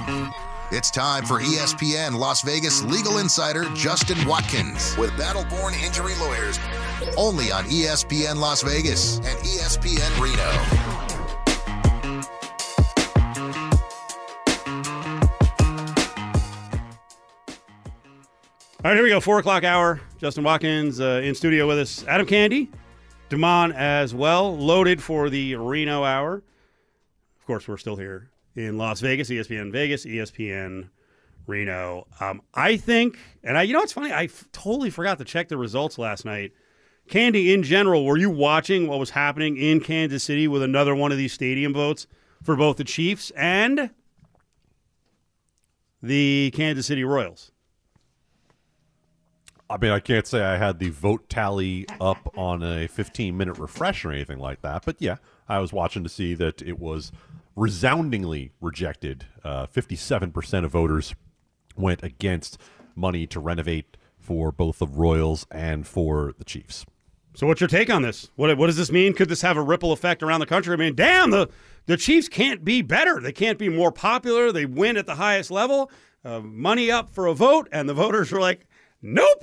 It's time for ESPN Las Vegas legal insider Justin Watkins with Battleborn Injury Lawyers, only on ESPN Las Vegas and ESPN Reno. All right, here we go. 4 o'clock hour. Justin Watkins in studio with us. Adam Candy, Damon as well, loaded for the Reno hour. Of course, we're still here in Las Vegas, ESPN Vegas, ESPN Reno. I think, and it's funny, I totally forgot to check the results last night. Candy, in general, were you watching what was happening in Kansas City with another one of these stadium votes for both the Chiefs and the Kansas City Royals? I mean, I can't say I had the vote tally up on a 15-minute refresh or anything like that, but yeah, I was watching to see that it was resoundingly rejected. 57% of voters went against money to renovate for both the Royals and for the Chiefs. So what's your take on this? What does this mean? Could this have a ripple effect around the country? I mean, damn, the Chiefs can't be better. They can't be more popular. They win at the highest level. Money up for a vote, and the voters are like, nope.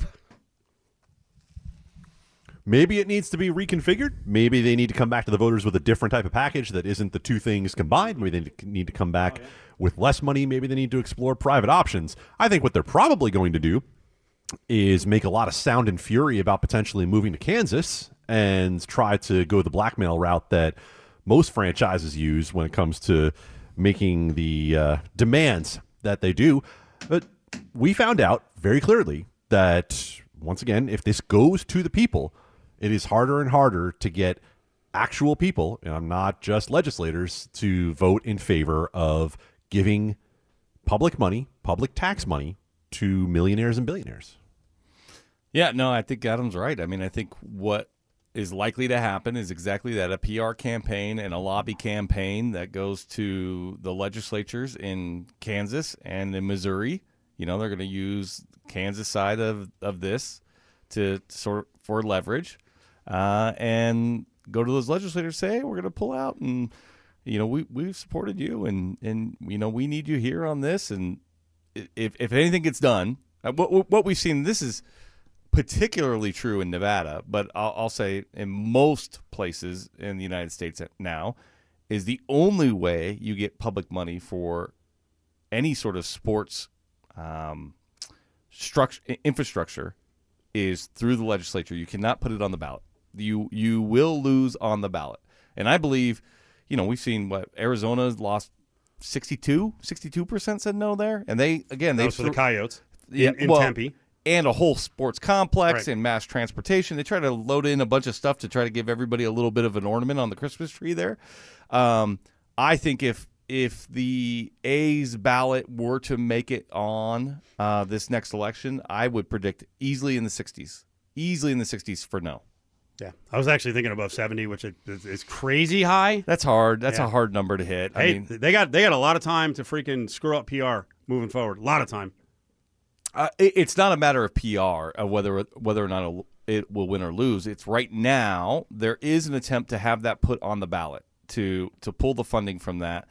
Maybe it needs to be reconfigured. Maybe they need to come back to the voters with a different type of package that isn't the two things combined. Maybe they need to come back with less money. Maybe they need to explore private options. I think what they're probably going to do is make a lot of sound and fury about potentially moving to Kansas and try to go the blackmail route that most franchises use when it comes to making the demands that they do. But we found out very clearly that, once again, if this goes to the people, it is harder and harder to get actual people, and not just legislators, to vote in favor of giving public money, public tax money, to millionaires and billionaires. Yeah, no, I think Adam's right. I mean, I think what is likely to happen is exactly that, a PR campaign and a lobby campaign that goes to the legislatures in Kansas and in Missouri. You know, they're going to use Kansas side of this to sort for leverage, and go to those legislators, say, hey, we're going to pull out, and we've supported you, and we need you here on this. And if anything gets done, what we've seen, this is particularly true in Nevada, but I'll say in most places in the United States now, is the only way you get public money for any sort of sports infrastructure is through the legislature. You cannot put it on the ballot. You will lose on the ballot. And I believe, we've seen what Arizona's lost 62% said no there. And they for the Coyotes in Tempe. And a whole sports complex, right, and mass transportation. They try to load in a bunch of stuff to try to give everybody a little bit of an ornament on the Christmas tree there. I think if the A's ballot were to make it on this next election, I would predict easily in the 60s for no. Yeah, I was actually thinking above 70, which is crazy high. That's hard. That's a hard number to hit. Hey, I mean, they got a lot of time to freaking screw up PR moving forward. A lot of time. It's not a matter of PR of whether or not it will win or lose. It's right now there is an attempt to have that put on the ballot to pull the funding from that.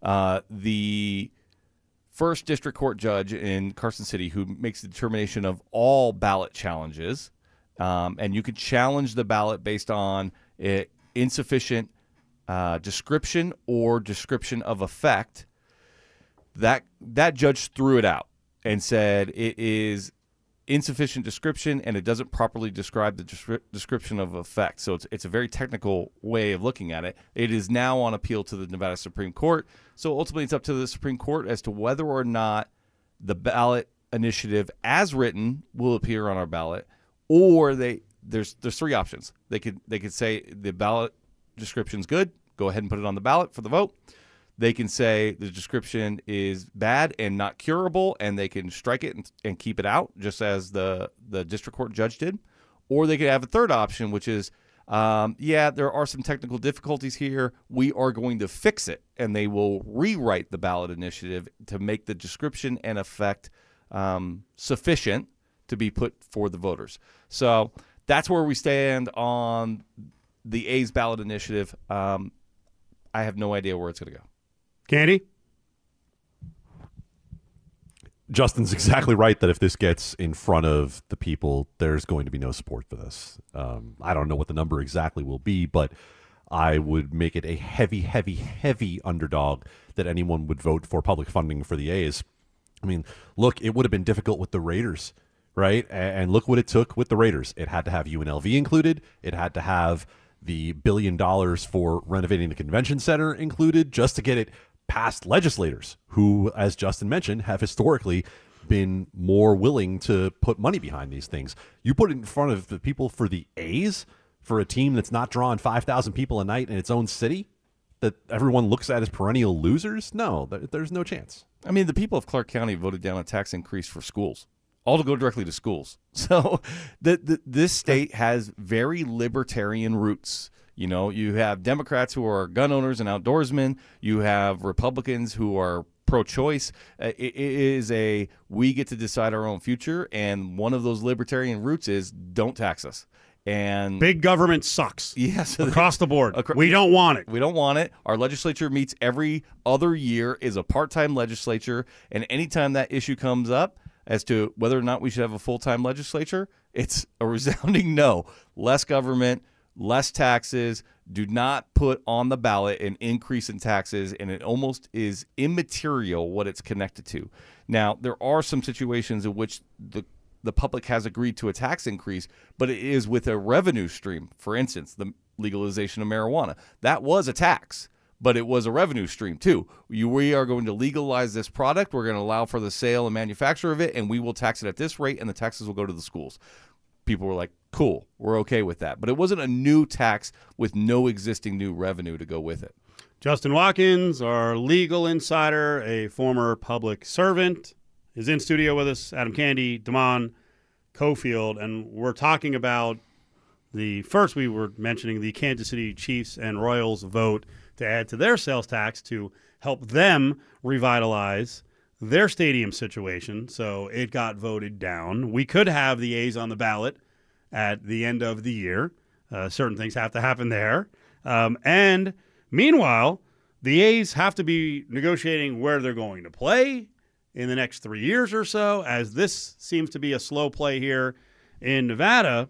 The first district court judge in Carson City, who makes the determination of all ballot challenges, and you could challenge the ballot based on insufficient description or description of effect. That judge threw it out and said it is insufficient description and it doesn't properly describe the description of effect. So it's a very technical way of looking at it. It is now on appeal to the Nevada Supreme Court. So ultimately it's up to the Supreme Court as to whether or not the ballot initiative as written will appear on our ballot, or there's three options. They could say the ballot description's good, go ahead and put it on the ballot for the vote. They can say the description is bad and not curable, and they can strike it and keep it out, just as the district court judge did. Or they could have a third option, which is, there are some technical difficulties here. We are going to fix it, and they will rewrite the ballot initiative to make the description and effect sufficient to be put for the voters. So that's where we stand on the A's ballot initiative. I have no idea where it's going to go. Candy? Justin's exactly right that if this gets in front of the people, there's going to be no support for this. I don't know what the number exactly will be, but I would make it a heavy, heavy, heavy underdog that anyone would vote for public funding for the A's. I mean, look, it would have been difficult with the Raiders, right? And look what it took with the Raiders. It had to have UNLV included. It had to have the $1 billion for renovating the convention center included just to get it past legislators who, as Justin mentioned, have historically been more willing to put money behind these things. You put it in front of the people for the A's, for a team that's not drawing 5,000 people a night in its own city, that everyone looks at as perennial losers? No, there's no chance. I mean, the people of Clark County voted down a tax increase for schools, all to go directly to schools. So this state has very libertarian roots. You know, you have Democrats who are gun owners and outdoorsmen. You have Republicans who are pro-choice. It is we get to decide our own future, and one of those libertarian roots is don't tax us. And big government sucks. Yes, across the board. We don't want it. We don't want it. Our legislature meets every other year, is a part-time legislature, and anytime that issue comes up as to whether or not we should have a full-time legislature, it's a resounding no. Less government, less taxes. Do not put on the ballot an increase in taxes, and it almost is immaterial what it's connected to. Now, there are some situations in which the public has agreed to a tax increase, but it is with a revenue stream. For instance, the legalization of marijuana. That was a tax, but it was a revenue stream too. We are going to legalize this product. We're going to allow for the sale and manufacture of it, and we will tax it at this rate, and the taxes will go to the schools. People were like, cool, we're okay with that. But it wasn't a new tax with no existing new revenue to go with it. Justin Watkins, our legal insider, a former public servant, is in studio with us. Adam Candy, Damon Cofield, and we're talking about we were mentioning the Kansas City Chiefs and Royals vote to add to their sales tax to help them revitalize their stadium situation. So it got voted down. We could have the A's on the ballot at the end of the year. Certain things have to happen there. And meanwhile, the A's have to be negotiating where they're going to play in the next 3 years or so, as this seems to be a slow play here in Nevada.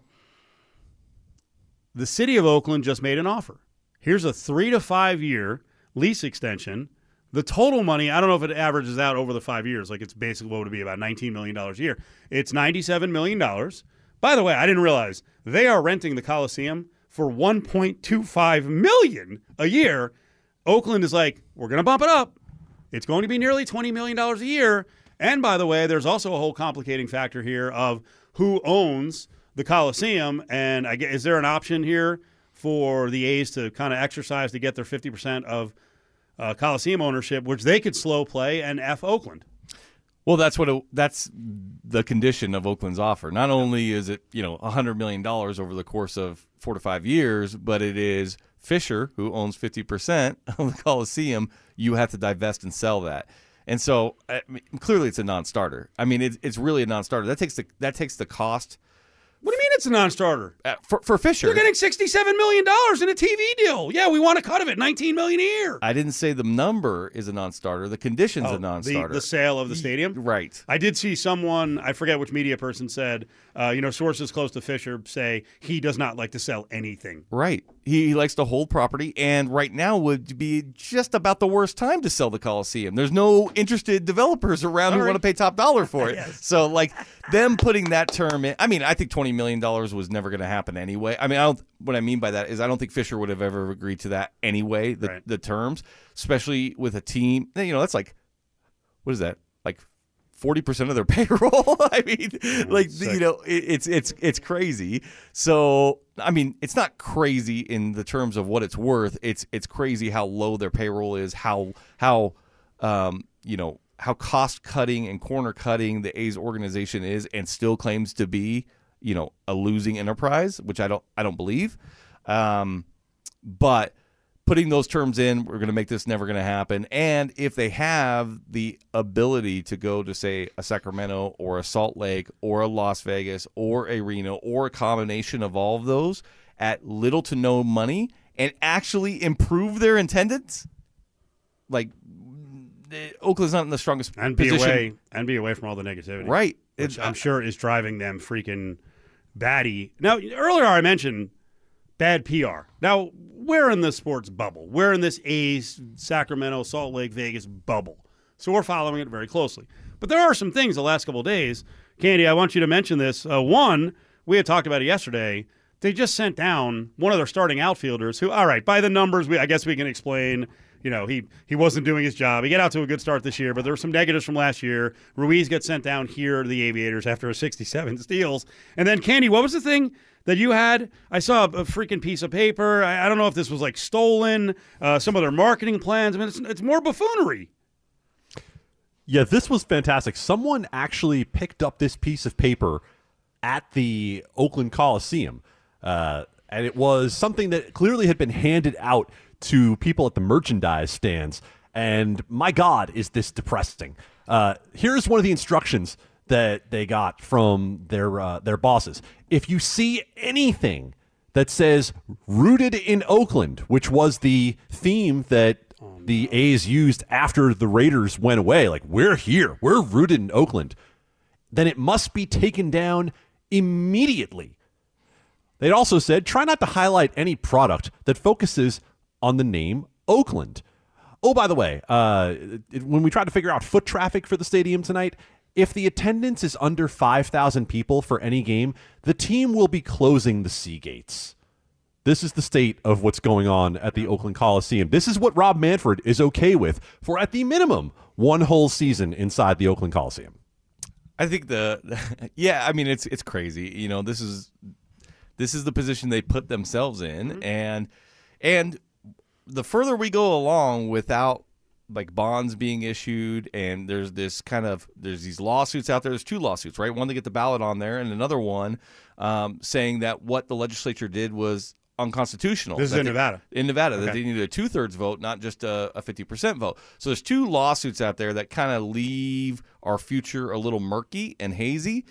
The city of Oakland just made an offer. Here's a 3 to 5 year lease extension. The total money, I don't know if it averages out over the 5 years, like it's basically what would be about $19 million a year. It's $97 million. By the way, I didn't realize they are renting the Coliseum for $1.25 million a year. Oakland is like, we're going to bump it up. It's going to be nearly $20 million a year. And by the way, there's also a whole complicating factor here of who owns the Coliseum. And is there an option here for the A's to kind of exercise to get their 50% of Coliseum ownership, which they could slow play and F Oakland? Well, that's the condition of Oakland's offer. Not only is it $100 million over the course of 4 to 5 years, but it is Fisher, who owns 50% of the Coliseum. You have to divest and sell that, and so clearly it's a non-starter. I mean, it's really a non-starter. That takes the cost. What do you mean it's a non-starter? For Fisher, you're getting $67 million in a TV deal. Yeah, we want a cut of it, $19 million a year. I didn't say the number is a non-starter. The condition's a non-starter. The sale of the stadium? Right. I did see someone, I forget which media person said, sources close to Fisher say he does not like to sell anything. Right. He likes to hold property, and right now would be just about the worst time to sell the Coliseum. There's no interested developers around who want to pay top dollar for it. Yes. So, them putting that term in, I think $20 million was never going to happen anyway. What I mean by that is I don't think Fisher would have ever agreed to that anyway, the terms, especially with a team. That's what is that? 40% of their payroll. It's crazy. So, it's not crazy in the terms of what it's worth. It's crazy how low their payroll is, how cost cutting and corner cutting the A's organization is, and still claims to be, a losing enterprise, which I don't believe. But putting those terms in, we're going to make this never going to happen. And if they have the ability to go to, say, a Sacramento or a Salt Lake or a Las Vegas or a Reno or a combination of all of those at little to no money and actually improve their attendance, Oakland's not in the strongest and be position. away from all the negativity, Right. Which I'm sure is driving them freaking batty. Now, earlier I mentioned bad PR. Now, we're in the sports bubble. We're in this A's, Sacramento, Salt Lake, Vegas bubble. So we're following it very closely. But there are some things the last couple of days. Candy, I want you to mention this. One, we had talked about it yesterday. They just sent down one of their starting outfielders who, all right, by the numbers, I guess we can explain, he wasn't doing his job. He got out to a good start this year, but there were some negatives from last year. Ruiz gets sent down here to the Aviators after a 67 steals. And then, Candy, what was the thing that you had? I saw a freaking piece of paper. I don't know if this was like stolen, some of their marketing plans. I mean, it's more buffoonery. Yeah, this was fantastic. Someone actually picked up this piece of paper at the Oakland Coliseum. And it was something that clearly had been handed out to people at the merchandise stands. And my God, is this depressing. Here's one of the instructions that they got from their bosses. If you see anything that says "Rooted in Oakland," which was the theme that the A's used after the Raiders went away, like, we're here, we're rooted in Oakland, then it must be taken down immediately. They'd also said, try not to highlight any product that focuses on the name Oakland. Oh, by the way, when we tried to figure out foot traffic for the stadium tonight, if the attendance is under 5,000 people for any game, the team will be closing the sea gates. This is the state of what's going on at the Oakland Coliseum. This is what Rob Manfred is okay with for, at the minimum, one whole season inside the Oakland Coliseum. I think it's crazy. This is the position they put themselves in, and the further we go along without like bonds being issued, and there's these lawsuits out there. There's two lawsuits, right? One to get the ballot on there, and another one saying that what the legislature did was unconstitutional. This is in Nevada. In Nevada, okay. That they needed a 2/3 vote, not just a 50% vote. So there's two lawsuits out there that kind of leave our future a little murky and hazy.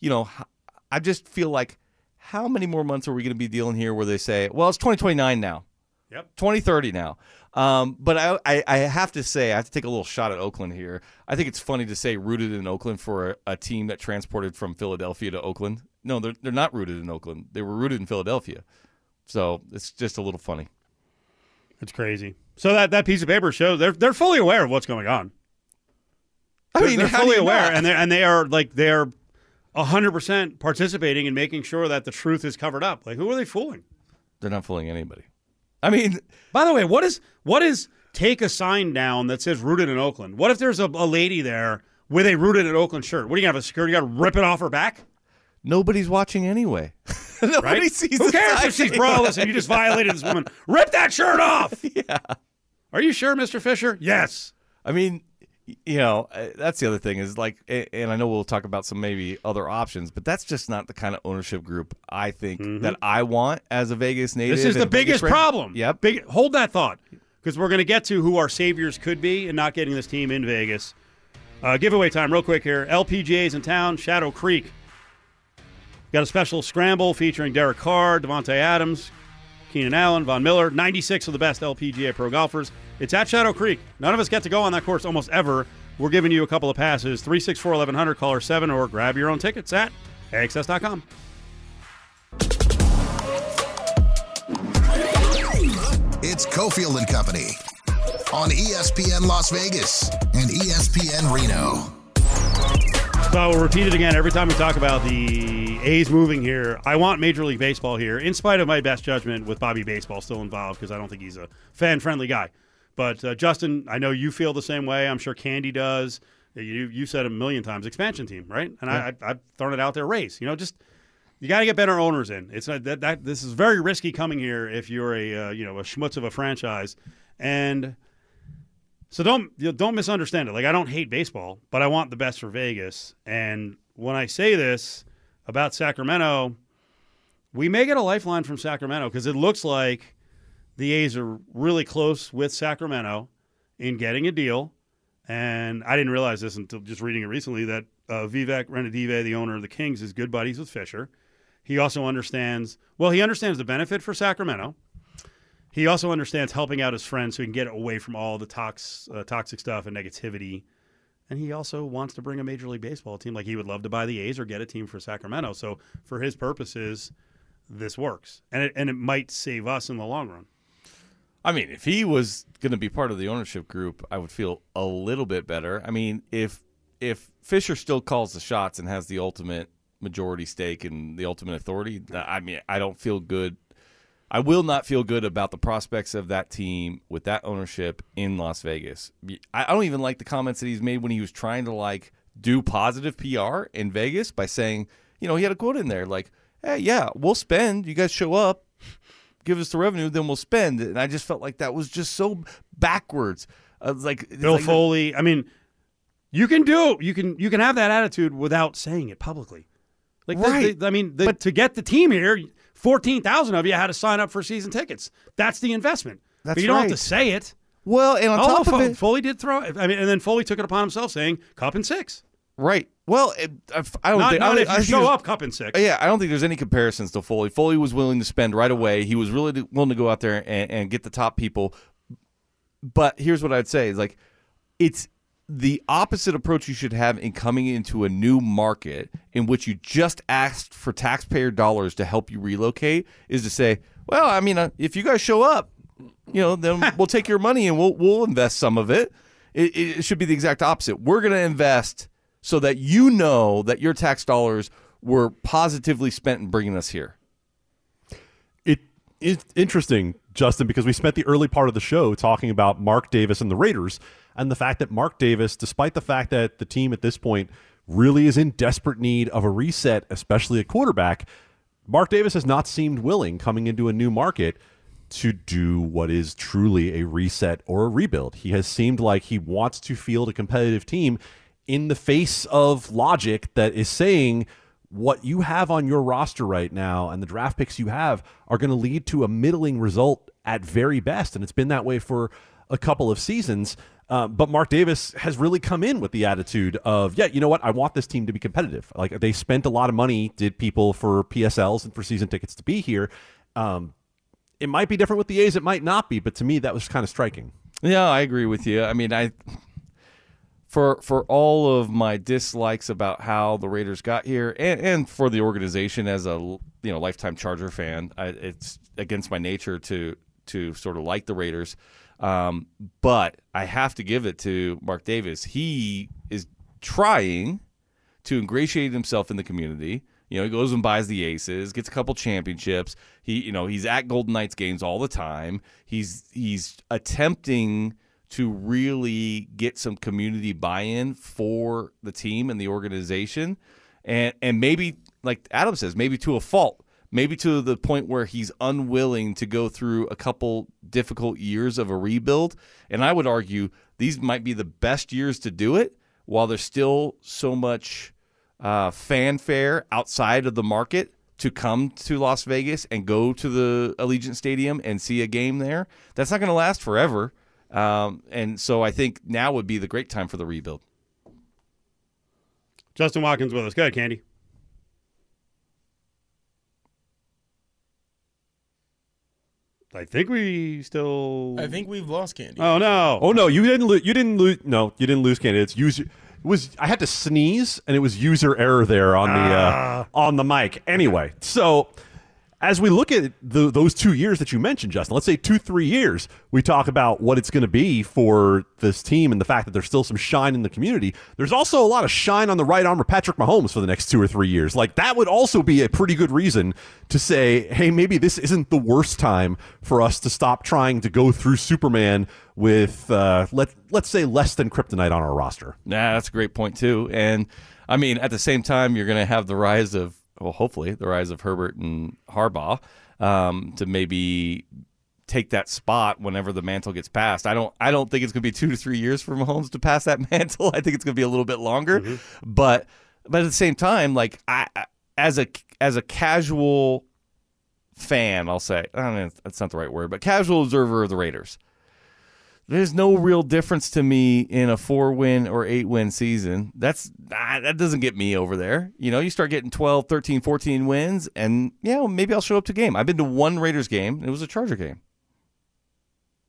I just feel like, how many more months are we going to be dealing here where they say, well, it's 2029 now. Yep. 2030 now. But I have to say, I have to take a little shot at Oakland here. I think it's funny to say rooted in Oakland for a team that transported from Philadelphia to Oakland. No, they're not rooted in Oakland. They were rooted in Philadelphia. So it's just a little funny. It's crazy. So that piece of paper shows they're fully aware of what's going on. They're fully aware, and they are 100% participating in making sure that the truth is covered up. Like, who are they fooling? They're not fooling anybody. I mean, by the way, what is take a sign down that says "Rooted in Oakland"? What if there's a lady there with a "Rooted in Oakland" shirt? What do you have, a security guard rip it off her back? Nobody's watching anyway. Nobody right? sees. Who cares if she's braless and you just violated this woman? Rip that shirt off. Yeah. Are you sure, Mr. Fisher? Yes. I mean, that's the other thing is like, and I know we'll talk about some maybe other options, but that's just not the kind of ownership group I think that I want as a Vegas native. This is the biggest problem. Yep. Hold that thought, because we're going to get to who our saviors could be in not getting this team in Vegas. Giveaway time real quick here. LPGA's in town, Shadow Creek. Got a special scramble featuring Derek Carr, Devontae Adams, Keenan Allen, Von Miller, 96 of the best LPGA pro golfers. It's at Shadow Creek. None of us get to go on that course almost ever. We're giving you a couple of passes. 364-1100, caller 7, or grab your own tickets at AXS.com. It's Cofield and Company on ESPN Las Vegas and ESPN Reno. So I will repeat it again every time we talk about the A's moving here. I want Major League Baseball here, in spite of my best judgment with Bobby Baseball still involved, because I don't think he's a fan-friendly guy. But, Justin, I know you feel the same way. I'm sure Candy does. You said a million times, expansion team, right? And yeah. I've thrown it out there, race. You got to get better owners in. It's this is very risky coming here if you're a schmutz of a franchise. And so don't misunderstand it. Like, I don't hate baseball, but I want the best for Vegas. And when I say this about Sacramento, we may get a lifeline from Sacramento, because it looks like the A's are really close with Sacramento in getting a deal. And I didn't realize this until just reading it recently, that Vivek Ranadive, the owner of the Kings, is good buddies with Fisher. He also understands the benefit for Sacramento. he also understands helping out his friends so he can get away from all the toxic stuff and negativity. And he also wants to bring a Major League Baseball team. Like, he would love to buy the A's or get a team for Sacramento. So for his purposes, this works. And it might save us in the long run. I mean, if he was going to be part of the ownership group, I would feel a little bit better. I mean, if Fisher still calls the shots and has the ultimate majority stake and the ultimate authority, I mean, I don't feel good. I will not feel good about the prospects of that team with that ownership in Las Vegas. I don't even like the comments that he's made when he was trying to do positive PR in Vegas by saying, he had a quote in there like, "Hey, yeah, we'll spend. You guys show up, give us the revenue, then we'll spend." And I just felt like that was just so backwards. Bill Foley. I mean, you can have that attitude without saying it publicly. Right. But to get the team here, 14,000 of you had to sign up for season tickets. That's the investment. That's but you don't have to say it. Well, and on top of it, Foley did throw. And then Foley took it upon himself, saying Cup and 6. Right. Well, I don't think. Not if you show up Cup and 6. Yeah, I don't think there's any comparisons to Foley. Foley was willing to spend right away. He was really willing to go out there and get the top people. But here's what I'd say: is it's the opposite approach you should have in coming into a new market in which you just asked for taxpayer dollars to help you relocate, is to say, well, I mean, if you guys show up, then we'll take your money and we'll invest some of it. It should be the exact opposite. We're going to invest so that you know that your tax dollars were positively spent in bringing us here. It is interesting, Justin, because we spent the early part of the show talking about Mark Davis and the Raiders, and the fact that Mark Davis, despite the fact that the team at this point really is in desperate need of a reset, especially at quarterback, Mark Davis has not seemed willing coming into a new market to do what is truly a reset or a rebuild. He has seemed like he wants to field a competitive team in the face of logic that is saying what you have on your roster right now and the draft picks you have are going to lead to a middling result at very best. And it's been that way for a couple of seasons. But Mark Davis has really come in with the attitude of, yeah, you know what? I want this team to be competitive. Like, they spent a lot of money, did people, for PSLs and for season tickets to be here. It might be different with the A's. It might not be. But to me, that was kind of striking. Yeah, I agree with you. I mean, for all of my dislikes about how the Raiders got here, and for the organization as a lifetime Charger fan, it's against my nature to sort of like the Raiders. But I have to give it to Mark Davis. He is trying to ingratiate himself in the community. He goes and buys the Aces, gets a couple championships. He's at Golden Knights games all the time. He's attempting to really get some community buy-in for the team and the organization. And maybe, like Adam says, maybe to a fault. Maybe to the point where he's unwilling to go through a couple difficult years of a rebuild. And I would argue these might be the best years to do it while there's still so much fanfare outside of the market to come to Las Vegas and go to the Allegiant Stadium and see a game there. That's not going to last forever. And so I think now would be the great time for the rebuild. Justin Watkins with us. Go ahead, Candy. I think we've lost Candy. Oh no! Oh no! You didn't lose. No, you didn't lose Candy. It's user. I had to sneeze, and it was user error there on the mic. Anyway, so as we look at those 2 years that you mentioned, Justin, let's say 2-3 years, we talk about what it's going to be for this team and the fact that there's still some shine in the community. There's also a lot of shine on the right arm of Patrick Mahomes for the next 2 or 3 years. Like, that would also be a pretty good reason to say, hey, maybe this isn't the worst time for us to stop trying to go through Superman with, let's say, less than kryptonite on our roster. Yeah, that's a great point, too. And, I mean, at the same time, you're going to have the rise of, well, hopefully, the rise of Herbert and Harbaugh to maybe take that spot whenever the mantle gets passed. I don't think it's going to be 2 to 3 years for Mahomes to pass that mantle. I think it's going to be a little bit longer. Mm-hmm. But at the same time, like, I as a casual fan, I'll say, I don't know, that's not the right word, but casual observer of the Raiders, there's no real difference to me in a 4-win or 8-win season. That doesn't get me over there. You start getting 12, 13, 14 wins, and maybe I'll show up to a game. I've been to one Raiders game, and it was a Charger game.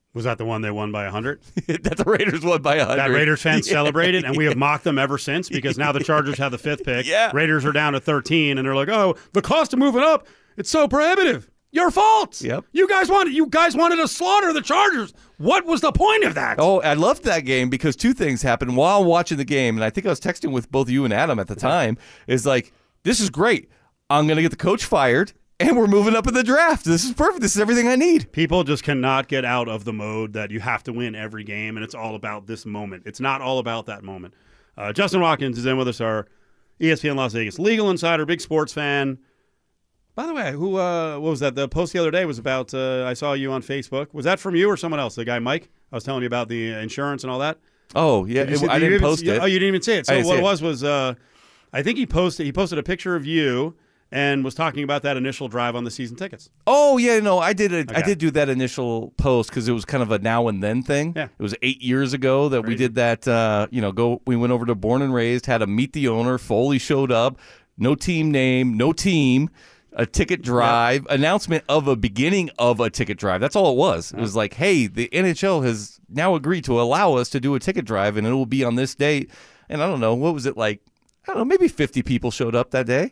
Was that the one they won by 100? that the Raiders won by 100. That Raiders fans celebrated, and we have mocked them ever since because now the Chargers have the 5th pick. Yeah. Raiders are down to 13, and they're like, oh, the cost of moving up, it's so prohibitive. Your fault. Yep. You guys wanted to slaughter the Chargers. What was the point of that? Oh, I loved that game because two things happened while watching the game, and I think I was texting with both you and Adam at the time, is like, this is great. I'm going to get the coach fired, and we're moving up in the draft. This is perfect. This is everything I need. People just cannot get out of the mode that you have to win every game, and it's all about this moment. It's not all about that moment. Justin Watkins is in with us, our ESPN Las Vegas legal insider, big sports fan. By the way, what was that? The post the other day was about, I saw you on Facebook. Was that from you or someone else? The guy Mike? I was telling you about the insurance and all that. Oh, yeah. I didn't post it. Oh, you didn't even see it. So what it was I think he posted a picture of you and was talking about that initial drive on the season tickets. Oh, yeah, no, I did Okay. I did do that initial post because it was kind of a now and then thing. Yeah. It was 8 years ago that we did that, we went over to Born and Raised, had a meet the owner, Foley showed up, no team name, no team, a ticket drive, announcement of a beginning of a ticket drive. That's all it was. It was like, hey, the NHL has now agreed to allow us to do a ticket drive, and it will be on this date. And I don't know, what was it like? I don't know, maybe 50 people showed up that day.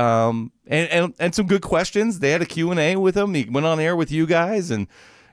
And some good questions. They had a Q&A with him. He went on air with you guys, and,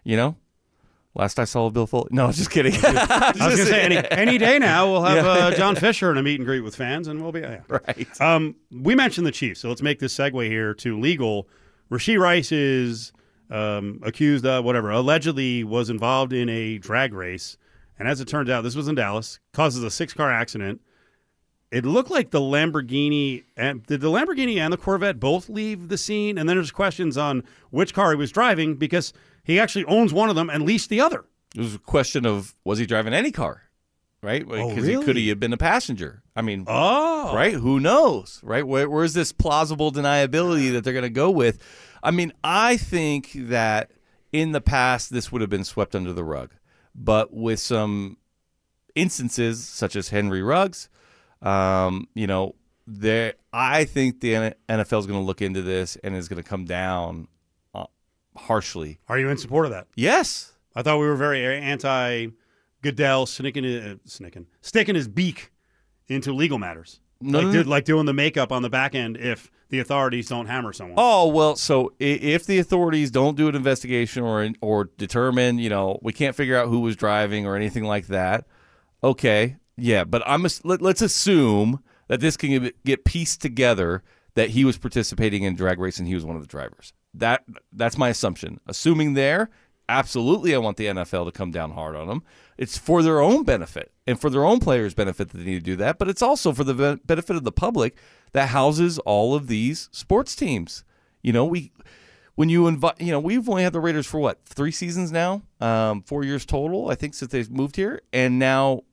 last I saw of Bill Foley. No, I was just kidding. I was going to say, any day now, we'll have John Fisher in a meet and greet with fans, and we'll be right. We mentioned the Chiefs, so let's make this segue here to legal. Rashee Rice is accused of allegedly was involved in a drag race, and as it turns out, this was in Dallas, causes a 6-car accident. It looked like the Lamborghini and did the Lamborghini and the Corvette both leave the scene? And then there's questions on which car he was driving because he actually owns one of them and leased the other. It was a question of, was he driving any car? Right? Because really? could he have been a passenger? I mean, Oh. right? Who knows? Right? Where's this plausible deniability that they're going to go with? I mean, I think that in the past, this would have been swept under the rug. But with some instances, such as Henry Ruggs, I think the NFL is going to look into this and is going to come down harshly. Are you in support of that? Yes. I thought we were very anti-Goodell sticking his beak into legal matters. Like doing the makeup on the back end if the authorities don't hammer someone. Oh, well, so if the authorities don't do an investigation or determine, we can't figure out who was driving or anything like that, okay, yeah, but let's assume that this can get pieced together that he was participating in drag race and he was one of the drivers. That's my assumption. Assuming there, absolutely I want the NFL to come down hard on them. It's for their own benefit and for their own players' benefit that they need to do that, but it's also for the benefit of the public that houses all of these sports teams. We've only had the Raiders for 3 seasons now, 4 years total, I think, since they've moved here, and now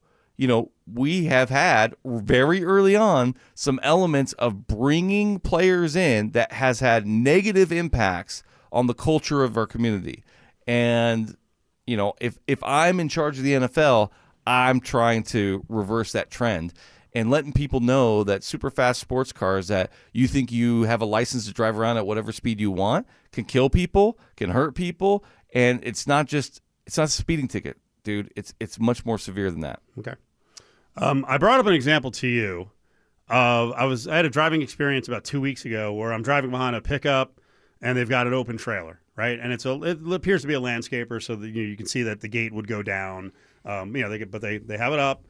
we have had very early on some elements of bringing players in that has had negative impacts on the culture of our community. And, if I'm in charge of the NFL, I'm trying to reverse that trend and letting people know that super fast sports cars that you think you have a license to drive around at whatever speed you want can kill people, can hurt people. And it's not a speeding ticket. Dude, it's much more severe than that. Okay. I brought up an example to you. I had a driving experience about 2 weeks ago where I'm driving behind a pickup and they've got an open trailer, right? And it appears to be a landscaper, so that you can see that the gate would go down. They have it up.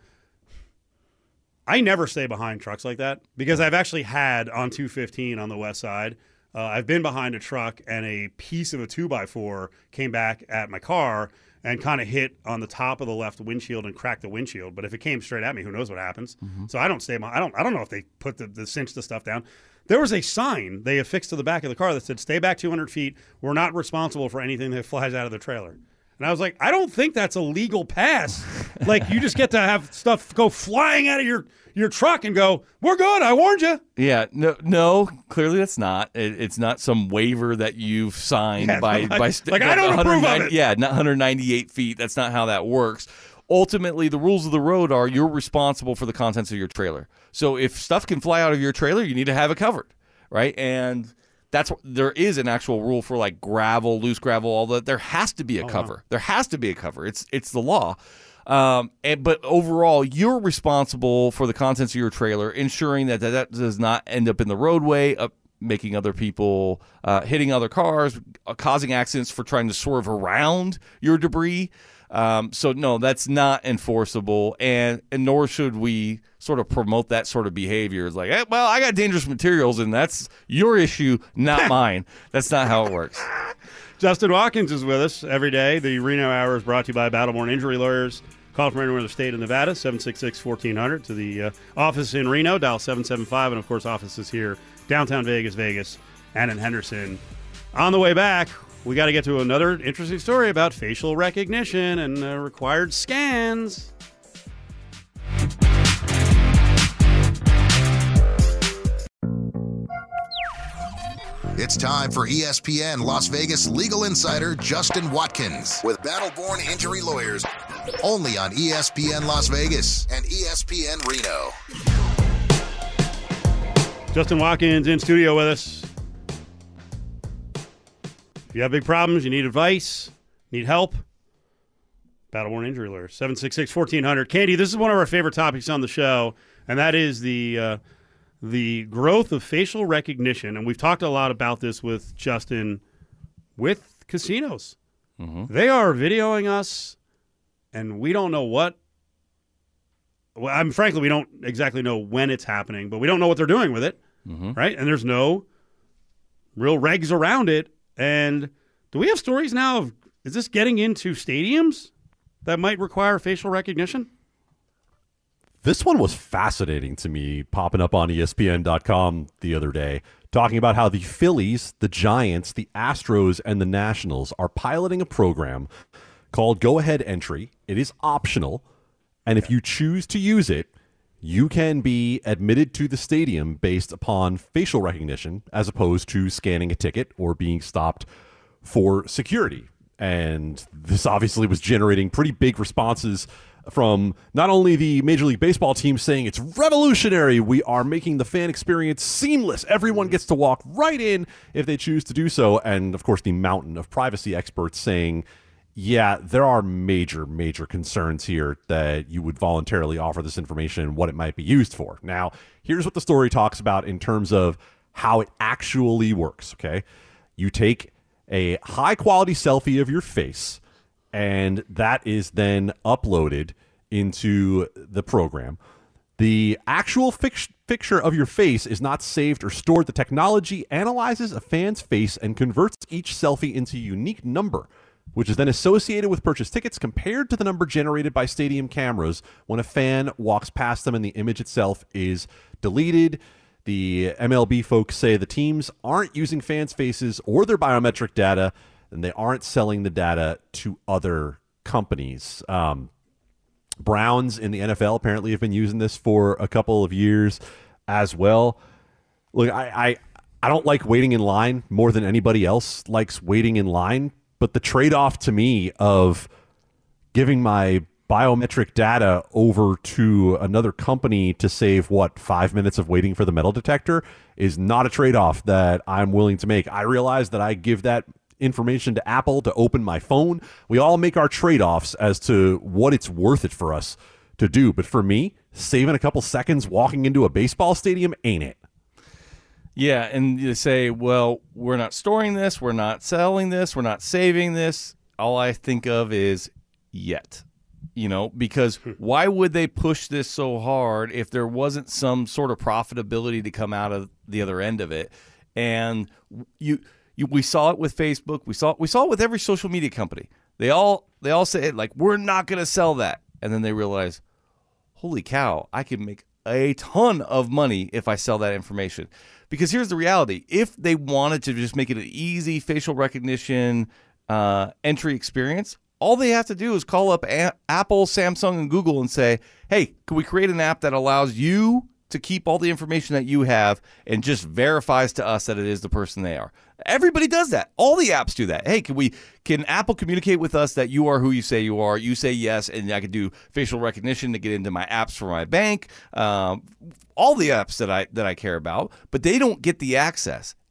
I never stay behind trucks like that because I've actually had on 215 on the west side. I've been behind a truck and a piece of a 2x4 came back at my car and kind of hit on the top of the left windshield and cracked the windshield. But if it came straight at me, who knows what happens? Mm-hmm. So I don't stay. I don't know if they put the cinch the stuff down. There was a sign they affixed to the back of the car that said, "Stay back 200 feet. We're not responsible for anything that flies out of the trailer." And I was like, I don't think that's a legal pass. Like, you just get to have stuff go flying out of your truck and go, "We're good. I warned you." Yeah, no, clearly that's not. It's not some waiver that you've signed by I don't approve of it. Yeah, not 198 feet. That's not how that works. Ultimately, the rules of the road are you're responsible for the contents of your trailer. So if stuff can fly out of your trailer, you need to have it covered, right? And there is an actual rule for like gravel, loose gravel, all that. There has to be a cover. Wow. There has to be a cover. It's the law. But overall, you're responsible for the contents of your trailer, ensuring that does not end up in the roadway, making other people, hitting other cars, causing accidents for trying to swerve around your debris. So no, that's not enforceable, and nor should we sort of promote that sort of behavior. It's like, hey, well, I got dangerous materials, and that's your issue, not mine. That's not how it works. Justin Watkins is with us every day. The Reno Hour is brought to you by Battleborn Injury Lawyers. Call from anywhere in the state of Nevada, 766-1400 to the office in Reno, dial 775, and of course offices here, downtown Vegas, and in Henderson. On the way back, we got to get to another interesting story about facial recognition and required scans. It's time for ESPN Las Vegas legal insider Justin Watkins with Battleborn Injury Lawyers, only on ESPN Las Vegas and ESPN Reno. Justin Watkins in studio with us. If you have big problems, you need advice, need help, Battleborn Injury Lawyers, 766-1400. Candy, this is one of our favorite topics on the show, and that is the growth of facial recognition. And we've talked a lot about this with Justin with casinos. Mm-hmm. They are videoing us, and we don't know what. Well, frankly, we don't exactly know when it's happening, but we don't know what they're doing with it, right? And there's no real regs around it. And do we have stories now of, is this getting into stadiums that might require facial recognition? This one was fascinating to me, popping up on ESPN.com the other day, talking about how the Phillies, the Giants, the Astros, and the Nationals are piloting a program called Go Ahead Entry. It is optional, and if you choose to use it, you can be admitted to the stadium based upon facial recognition as opposed to scanning a ticket or being stopped for security. And this obviously was generating pretty big responses from not only the Major League Baseball team saying it's revolutionary, we are making the fan experience seamless, everyone gets to walk right in if they choose to do so, and of course the mountain of privacy experts saying, yeah, there are major concerns here that you would voluntarily offer this information and what it might be used for. Now, here's what the story talks about in terms of how it actually works, okay? You take a high-quality selfie of your face, and that is then uploaded into the program. The actual picture of your face is not saved or stored. The technology analyzes a fan's face and converts each selfie into a unique number, which is then associated with purchase tickets compared to the number generated by stadium cameras when a fan walks past them and the image itself is deleted. The MLB folks say the teams aren't using fans' faces or their biometric data, and they aren't selling the data to other companies. Browns in the NFL apparently have been using this for a couple of years as well. Look, I don't like waiting in line more than anybody else likes waiting in line, but the trade-off to me of giving my biometric data over to another company to save, 5 minutes of waiting for the metal detector is not a trade-off that I'm willing to make. I realize that I give that information to Apple to open my phone. We all make our trade-offs as to what it's worth it for us to do. But for me, saving a couple seconds walking into a baseball stadium ain't it. Yeah, and you say, well, we're not storing this, we're not selling this, we're not saving this. All I think of is yet. Because why would they push this so hard if there wasn't some sort of profitability to come out of the other end of it? And we saw it with Facebook. We saw it with every social media company. They all say like, we're not going to sell that, and then they realize, holy cow, I can make a ton of money if I sell that information. Because here's the reality: if they wanted to just make it an easy facial recognition entry experience, all they have to do is call up Apple, Samsung, and Google and say, hey, can we create an app that allows you to keep all the information that you have and just verifies to us that it is the person they are? Everybody does that. All the apps do that. Hey, can Apple communicate with us that you are who you say you are? You say yes, and I can do facial recognition to get into my apps for my bank, all the apps that I care about, but they don't get the access.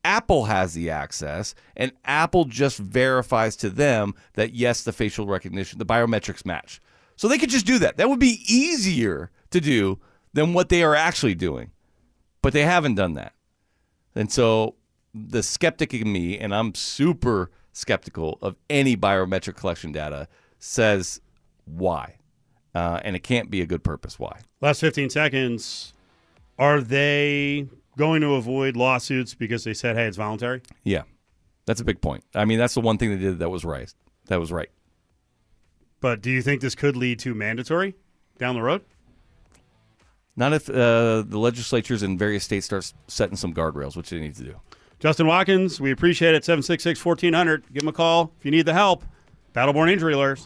Apple has the access, and Apple just verifies to them that, yes, the facial recognition, the biometrics match. So they could just do that. That would be easier to do than what they are actually doing. But they haven't done that. And so the skeptic in me, and I'm super skeptical of any biometric collection data, says why? And it can't be a good purpose. Why? Last 15 seconds. Are they going to avoid lawsuits because they said, hey, it's voluntary? Yeah. That's a big point. I mean, that's the one thing they did that was right. That was right. But do you think this could lead to mandatory down the road? Not if the legislatures in various states start setting some guardrails, which they need to do. Justin Watkins, we appreciate it. 766-1400. Give him a call if you need the help. Battleborn Injury Lawyers.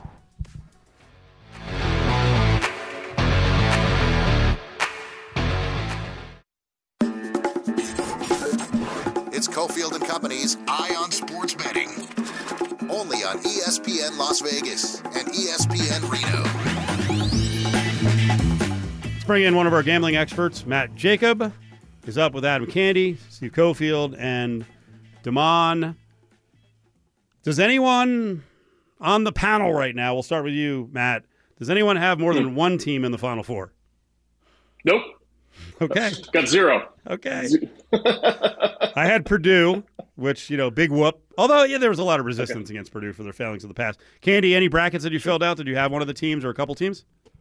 It's Cofield and Company's Eye on Sports Betting. Only on ESPN Las Vegas and ESPN Reno. Let's bring in one of our gambling experts. Matt Jacob is up with Adam Candy, Steve Cofield, and Damon. Does anyone on the panel right now, we'll start with you, Matt, does anyone have more than one team in the Final Four? Nope. Okay. Got zero. Okay. I had Purdue, which, big whoop. Although, yeah, there was a lot of resistance against Purdue for their failings in the past. Candy, any brackets that you filled out? Did you have one of the teams or a couple teams?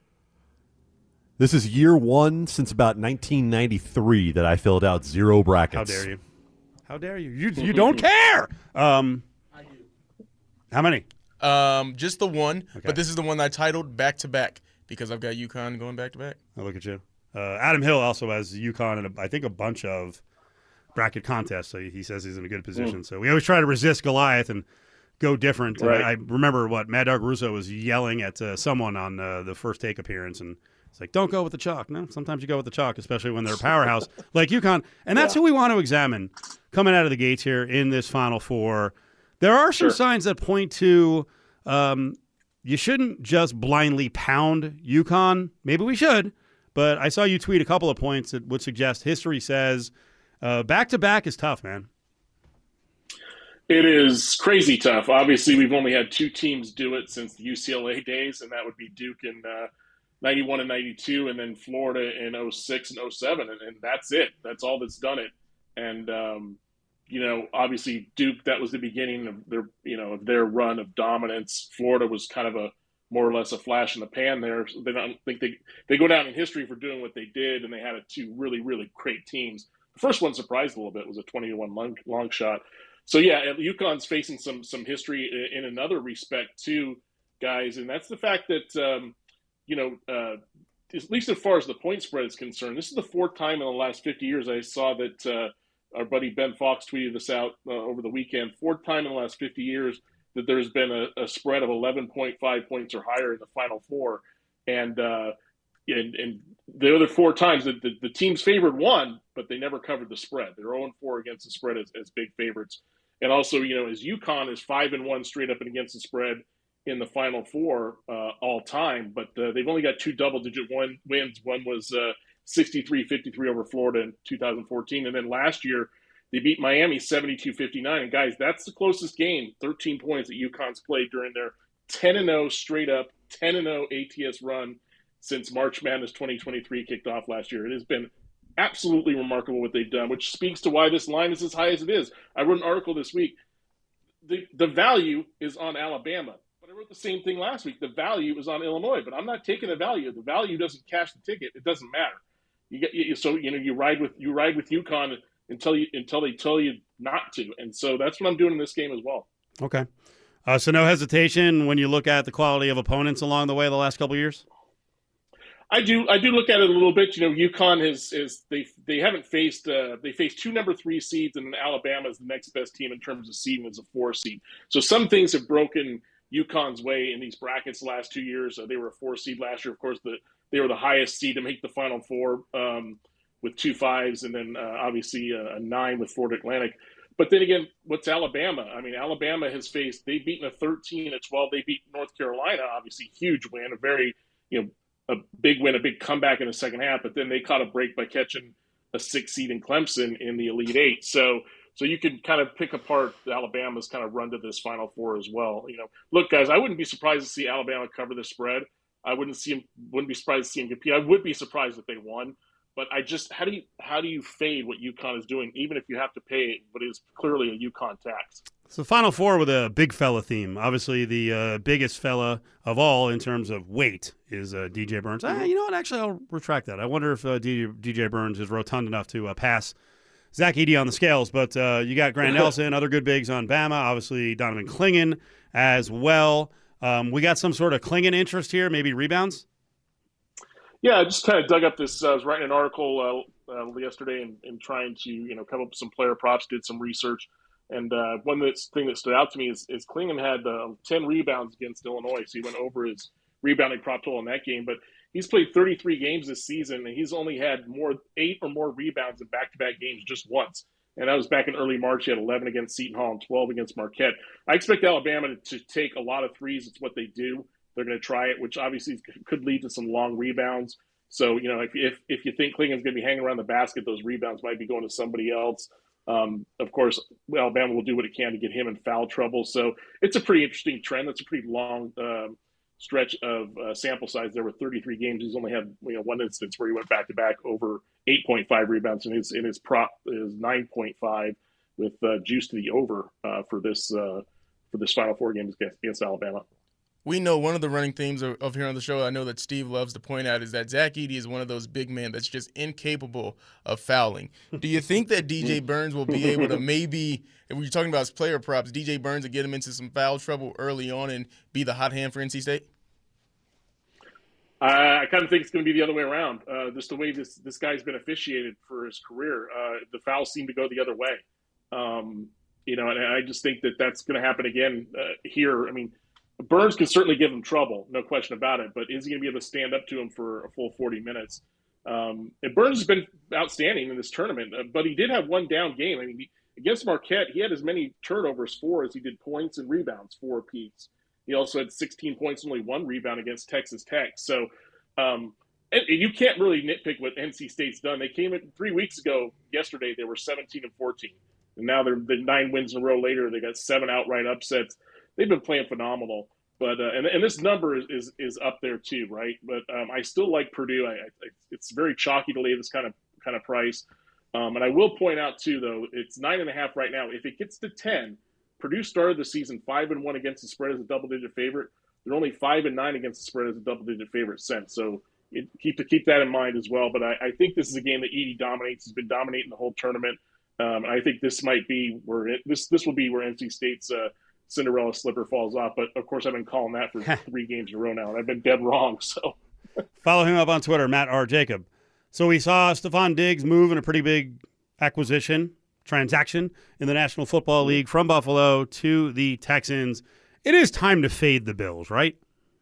This is year one since about 1993 that I filled out 0 brackets. How dare you? How dare you? You don't care. I do. How many? Just the one, Okay. but this is the one I titled back to back because I've got UConn going back to back. Oh, look at you. Adam Hill also has UConn and I think a bunch of bracket contests, so he says he's in a good position. So we always try to resist Goliath and go different. Right. I remember Mad Dog Russo was yelling at someone on the First Take appearance, and it's like, don't go with the chalk. No, sometimes you go with the chalk, especially when they're a powerhouse like UConn. And that's who we want to examine coming out of the gates here in this Final Four. There are some signs that point to you shouldn't just blindly pound UConn. Maybe we should, but I saw you tweet a couple of points that would suggest history says back-to-back is tough, man. It is crazy tough. Obviously, we've only had 2 teams do it since the UCLA days, and that would be Duke in 91 and 92, and then Florida in 06 and 07, and that's it. That's all that's done it. And, obviously Duke, that was the beginning of their run of dominance. Florida was kind of a more or less a flash in the pan there. So I don't think they go down in history for doing what they did, and they had 2 really, really great teams. The first one surprised a little bit. It was a 20-1 long shot. So, yeah, UConn's facing some history in another respect, too, guys, and that's the fact that, at least as far as the point spread is concerned, this is the 4th time in the last 50 years I saw that our buddy Ben Fox tweeted this out over the weekend, 4th time in the last 50 years that there's been a spread of 11.5 points or higher in the Final Four. And the other 4 times that the teams favored won, but they never covered the spread. They're 0-4 against the spread as big favorites. And also, as UConn is 5-1 straight up and against the spread in the Final Four all time, but they've only got 2 double-digit wins. One was 63-53 over Florida in 2014, and then last year they beat Miami 72-59. And guys, that's the closest game, 13 points that UConn's played during their 10-0 straight up, 10-0 ATS run since March Madness 2023 kicked off last year. It has been absolutely remarkable what they've done, which speaks to why this line is as high as it is. I wrote an article this week. The value is on Alabama, but I wrote the same thing last week. The value is on Illinois, but I'm not taking the value. The value doesn't cash the ticket. It doesn't matter. You ride with UConn until they tell you not to, and so that's what I'm doing in this game as well. Okay, so no hesitation when you look at the quality of opponents along the way the last couple of years. I do look at it a little bit. UConn they haven't faced they faced 2 number 3 seeds, and Alabama is the next best team in terms of seeding as a 4 seed. So some things have broken UConn's way in these brackets the last 2 years. They were a 4 seed last year. Of course, they were the highest seed to make the Final Four with 2 5s, and then obviously a 9 with Florida Atlantic. But then again, what's Alabama? I mean, Alabama they've beaten a 13, a 12. They beat North Carolina, obviously huge win, a very a big win, a big comeback in the second half. But then they caught a break by catching a 6 seed in Clemson in the Elite Eight. So So you can kind of pick apart Alabama's kind of run to this Final Four as well. Look, guys, I wouldn't be surprised to see Alabama cover the spread. I wouldn't be surprised to see them compete. I would be surprised if they won. But how do you fade what UConn is doing, even if you have to pay what is clearly a UConn tax? So Final Four with a big fella theme. Obviously, the biggest fella of all in terms of weight is DJ Burns. You know what? Actually, I'll retract that. I wonder if DJ Burns is rotund enough to pass Zach Edey on the scales. But you got Grant Nelson, other good bigs on Bama. Obviously, Donovan Clingan as well. We got some sort of Clingan interest here, maybe rebounds? Yeah, I just kind of dug up this. I was writing an article yesterday and trying to come up with some player props, did some research. And one thing that stood out to me is Clingan had 10 rebounds against Illinois, so he went over his rebounding prop total in that game. But he's played 33 games this season, and he's only had 8 or more rebounds in back-to-back games just once. And that was back in early March. He had 11 against Seton Hall and 12 against Marquette. I expect Alabama to take a lot of threes. It's what they do. They're going to try it, which obviously could lead to some long rebounds. So, if you think Clingan's going to be hanging around the basket, those rebounds might be going to somebody else. Of course, Alabama will do what it can to get him in foul trouble. So it's a pretty interesting trend. That's a pretty long stretch of sample size. There were 33 games. He's only had one instance where he went back-to-back over 8.5 rebounds, and his prop is 9.5 with juice to the over for this Final Four game against Alabama. We know one of the running themes of here on the show, I know that Steve loves to point out, is that Zach Edey is one of those big men that's just incapable of fouling. Do you think that DJ Burns will be able to maybe, if we're talking about his player props, DJ Burns will get him into some foul trouble early on and be the hot hand for NC State? I kind of think it's going to be the other way around. Just the way this guy's been officiated for his career, the fouls seem to go the other way. And I just think that that's going to happen again here. I mean, Burns can certainly give him trouble, no question about it, but is he going to be able to stand up to him for a full 40 minutes? And Burns has been outstanding in this tournament, but he did have one down game. I mean, against Marquette, he had as many turnovers, 4, as he did points and rebounds, 4 apiece. He also had 16 points and only 1 rebound against Texas Tech. So and you can't really nitpick what NC State's done. They came in 3 weeks ago. Yesterday, they were 17-14. And now they're 9 wins in a row later. They got 7 outright upsets. They've been playing phenomenal, but and this number is up there too, right? But I still like Purdue. It's very chalky to lay this kind of price, and I will point out too, though, it's 9.5 right now. If it gets to 10, Purdue started the season 5-1 against the spread as a double-digit favorite. They're only 5-9 against the spread as a double-digit favorite since. So keep that in mind as well. But I think this is a game that Edey dominates. He's been dominating the whole tournament. And I think this might be where this will be where NC State's Cinderella slipper falls off. But, of course, I've been calling that for 3 games in a row now, and I've been dead wrong. So follow him up on Twitter, Matt R. Jacob. So we saw Stephon Diggs move in a pretty big transaction in the National Football League from Buffalo to the Texans. It is time to fade the Bills, right?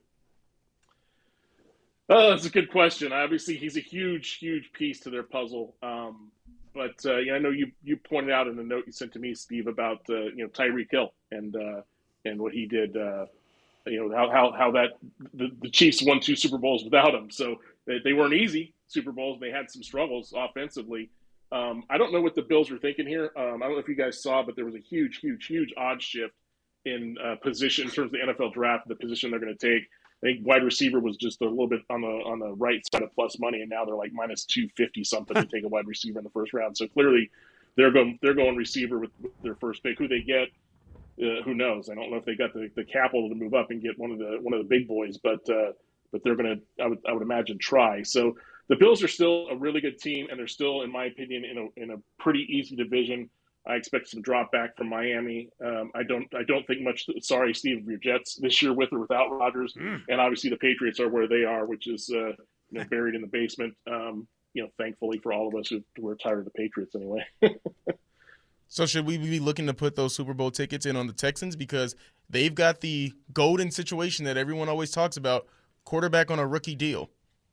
Oh, that's a good question. Obviously, he's a huge, huge piece to their puzzle. But I know you pointed out in the note you sent to me, Steve, about Tyreek Hill and what he did. How that the Chiefs won 2 Super Bowls without him. So they weren't easy Super Bowls. They had some struggles offensively. I don't know what the Bills were thinking here. I don't know if you guys saw, but there was a huge, huge, huge odd shift in position in terms of the NFL draft, the position they're going to take. I think wide receiver was just a little bit on the right side of plus money, and now they're like minus 250 something to take a wide receiver in the first round. So clearly, they're going receiver with their first pick. Who they get, who knows? I don't know if they got the capital to move up and get one of the big boys, but they're going to, I would imagine, try. So the Bills are still a really good team, and they're still, in my opinion, in a pretty easy division. I expect some drop back from Miami. I don't think much. Sorry, Steve, of your Jets this year with or without Rodgers, and obviously the Patriots are where they are, which is buried in the basement. Thankfully for all of us who are tired of the Patriots anyway. So should we be looking to put those Super Bowl tickets in on the Texans because they've got the golden situation that everyone always talks about, quarterback on a rookie deal?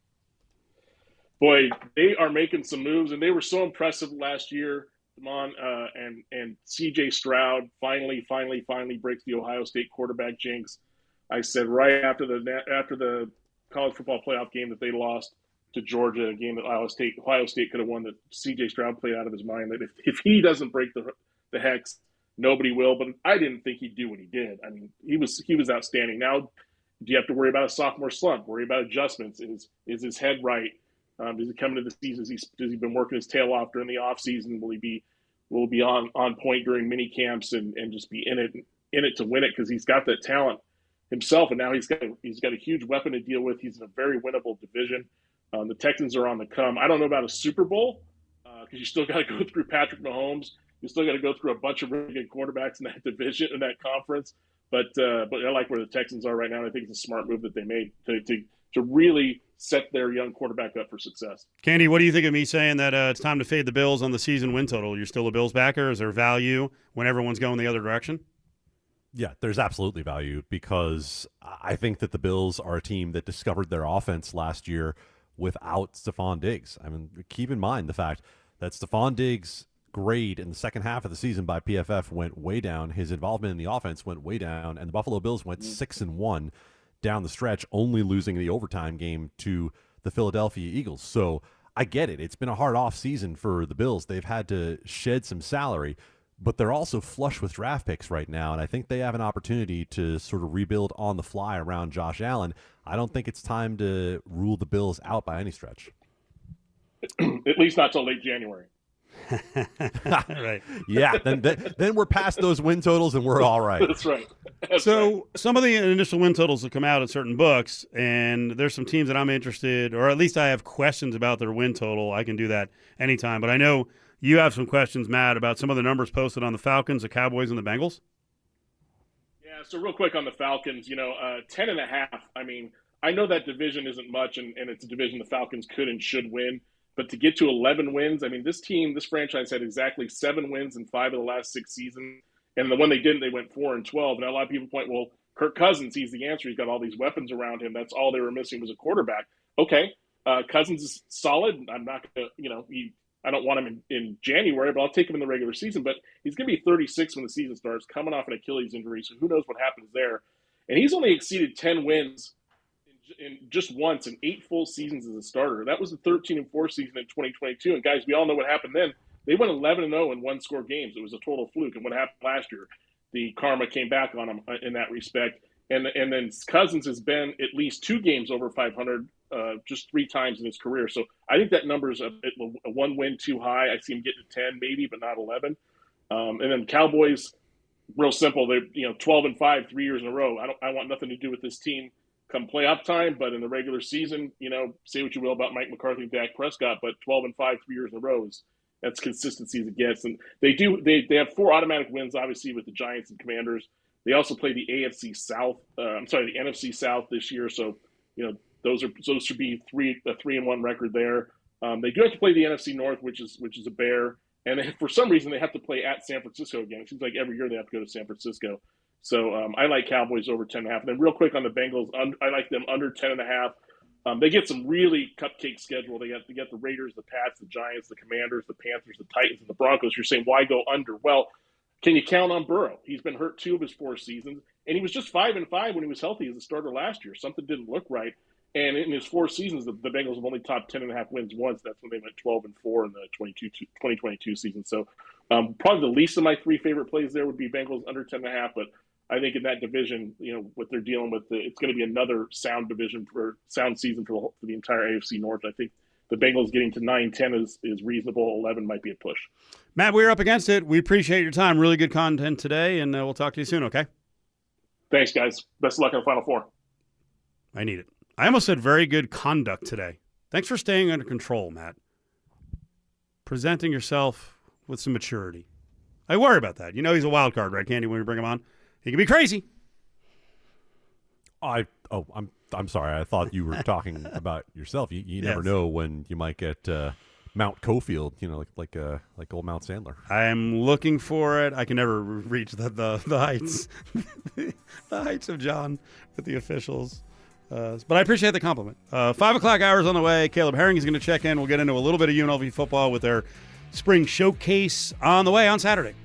Boy, they are making some moves, and they were so impressive last year. And C.J. Stroud finally breaks the Ohio State quarterback jinx. I said right after the college football playoff game that they lost to Georgia, a game that Ohio State could have won, that C.J. Stroud played out of his mind. That if he doesn't break the Hex. Nobody will, but I didn't think he'd do what he did. I mean, he was outstanding. Now, do you have to worry about a sophomore slump? Worry about adjustments? Is his head right? Does he come into the season? Has he been working his tail off during the off season? Will he be on point during mini camps and just be in it to win it, because he's got that talent himself, and now he's got a huge weapon to deal with. He's in a very winnable division. The Texans are on the come. I don't know about a Super Bowl, because you still got to go through Patrick Mahomes. You still got to go through a bunch of really good quarterbacks in that division, in that conference. But I like where the Texans are right now. And I think it's a smart move that they made to really set their young quarterback up for success. Candy, what do you think of me saying that it's time to fade the Bills on the season win total? You're still a Bills backer? Is there value when everyone's going the other direction? Yeah, there's absolutely value, because I think that the Bills are a team that discovered their offense last year without Stephon Diggs. I mean, keep in mind the fact that Stephon Diggs' grade in the second half of the season by PFF went way down. His involvement in the offense went way down, and the Buffalo Bills went 6-1 down the stretch, only losing the overtime game to the Philadelphia Eagles. So I get it. It's been a hard off season for the Bills. They've had to shed some salary, but they're also flush with draft picks right now, and I think they have an opportunity to sort of rebuild on the fly around Josh Allen. I don't think it's time to rule the Bills out by any stretch. At least not till late January. Right. Yeah, then we're past those win totals and we're all right. That's right. Some of the initial win totals have come out in certain books, and there's some teams that I'm interested, or at least I have questions about their win total. I can do that anytime. But I know you have some questions, Matt, about some of the numbers posted on the Falcons, the Cowboys, and the Bengals. Yeah, so real quick on the Falcons, 10.5. I mean, I know that division isn't much, and it's a division the Falcons could and should win. But to get to 11 wins, I mean, this franchise had exactly 7 wins in 5 of the last 6 seasons. And the one they didn't, they went 4-12. And a lot of people point, well, Kirk Cousins, he's the answer. He's got all these weapons around him. That's all they were missing was a quarterback. Okay, Cousins is solid. I'm not going to, I don't want him in January, but I'll take him in the regular season. But he's going to be 36 when the season starts, coming off an Achilles injury. So who knows what happens there. And he's only exceeded 10 wins in just once in 8 full seasons as a starter. That was the 13-4 season in 2022. And guys, we all know what happened then. They went 11-0 in one-score games. It was a total fluke. And what happened last year, the karma came back on him in that respect. And then Cousins has been at least 2 games over 500 just 3 times in his career. So I think that number is a 1 win too high. I see him getting to 10 maybe, but not 11. And then Cowboys, real simple. They're 12-5 3 years in a row. I want nothing to do with this team come playoff time, but in the regular season, say what you will about Mike McCarthy and Dak Prescott, but 12-5 3 years in a row that's consistency as it gets. And they have 4 automatic wins, obviously, with the Giants and Commanders. They also play the NFC South. The NFC South this year. So those should be a 3-1 record there. They do have to play the NFC North, which is a bear, and for some reason they have to play at San Francisco again. It seems like every year they have to go to San Francisco. So I like Cowboys over 10.5. And then real quick on the Bengals, I like them under 10.5. They get some really cupcake schedule. They get the Raiders, the Pats, the Giants, the Commanders, the Panthers, the Titans, and the Broncos. You're saying, why go under? Well, can you count on Burrow? He's been hurt 2 of his 4 seasons, and he was just 5-5 when he was healthy as a starter last year. Something didn't look right. And in his 4 seasons, the Bengals have only topped 10.5 wins once. That's when they went 12-4 in the 2022 season. So probably the least of my 3 favorite plays there would be Bengals under 10.5, but I think in that division, what they're dealing with, it's going to be another sound season for the entire AFC North. I think the Bengals getting to 9-10 is reasonable. 11 might be a push. Matt, we're up against it. We appreciate your time. Really good content today, and we'll talk to you soon, okay? Thanks, guys. Best of luck in the Final Four. I need it. I almost said very good conduct today. Thanks for staying under control, Matt. Presenting yourself with some maturity. I worry about that. He's a wild card, right, Candy, when we bring him on? He can be crazy. I'm sorry. I thought you were talking about yourself. You never know when you might get Mount Cofield, like old Mount Sandler. I'm looking for it. I can never reach the heights, the heights of John with the officials. But I appreciate the compliment. 5 o'clock hours on the way. Caleb Herring is going to check in. We'll get into a little bit of UNLV football with their spring showcase on the way on Saturday.